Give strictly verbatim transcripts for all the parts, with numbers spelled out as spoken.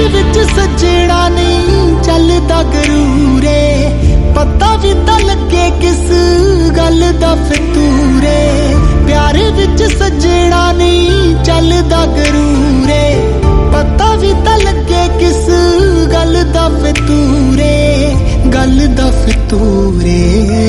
विच सजना नहीं चलदा गरूरे, पता भी तां लगे किस गल दा फितूरे। प्यार विच सजना नहीं चलदा गरूरे, पता भी तां लगे किस गल दा फितूरे, गल दा फितूरे।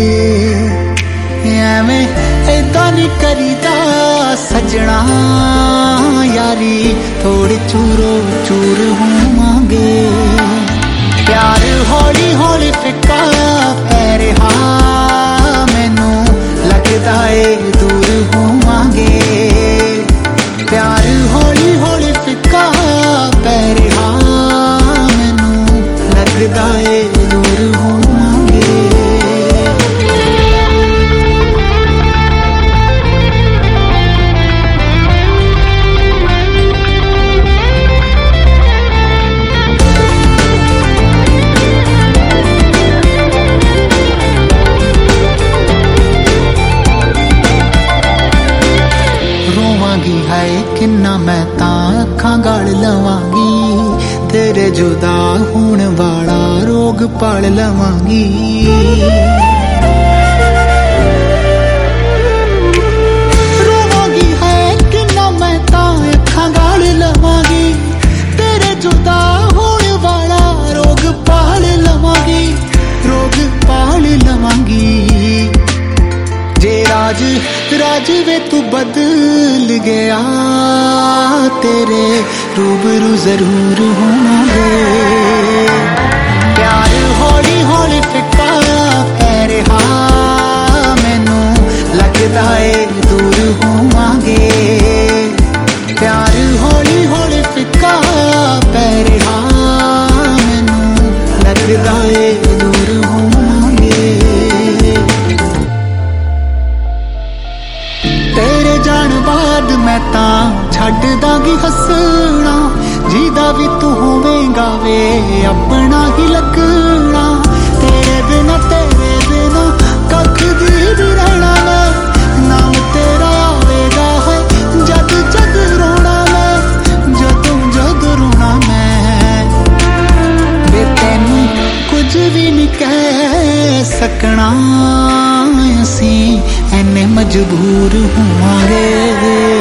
एवें ऐदां नहीं करीदा सजना यारी, थोड़े चूरो चूर होवांगे। प्यार हौली हौली फिक्का पै रिहा, मैनू लगदा ए दूर होवांगे। प्यार हौली हौली फिक्का पै रिहा, मैनू लगदा ए दूर होवांगे। हाय किन्ना मैं तां अखां गाल लवांगी, तेरे जुदा होण वाला रोग पाल लवांगी। रोवांगी है किन्ना मैं तां अखां गाल लवांगी, तेरे जुदा होण वाला रोग पाल लवांगी, रोग पाल लवांगी। जे राज राज वे तू बदल गया, तेरे रूबरू जरूर होवांगे। प्यार हौली हौली फिक्का पै रिहा, मैनू लगदा ए दूर होवांगे। प्यार हौली हौली फिक्का पै रिहा, मैनू लगदा ए दूर होवांगे। तेरे जान बाद मैं तां छड्ड दांगी हसना, जिदा भी तू होवेगा वे अपना ही लगना। तेरे बिना तेरे बिना कख दी भी रहना मैं, नाम तेरा आवेगा है जद जद रोना मैं, जदों जद रोना मैं। वे तैनू कुछ भी नहीं कह सकना, असीं ऐने मजबूर होवांगे।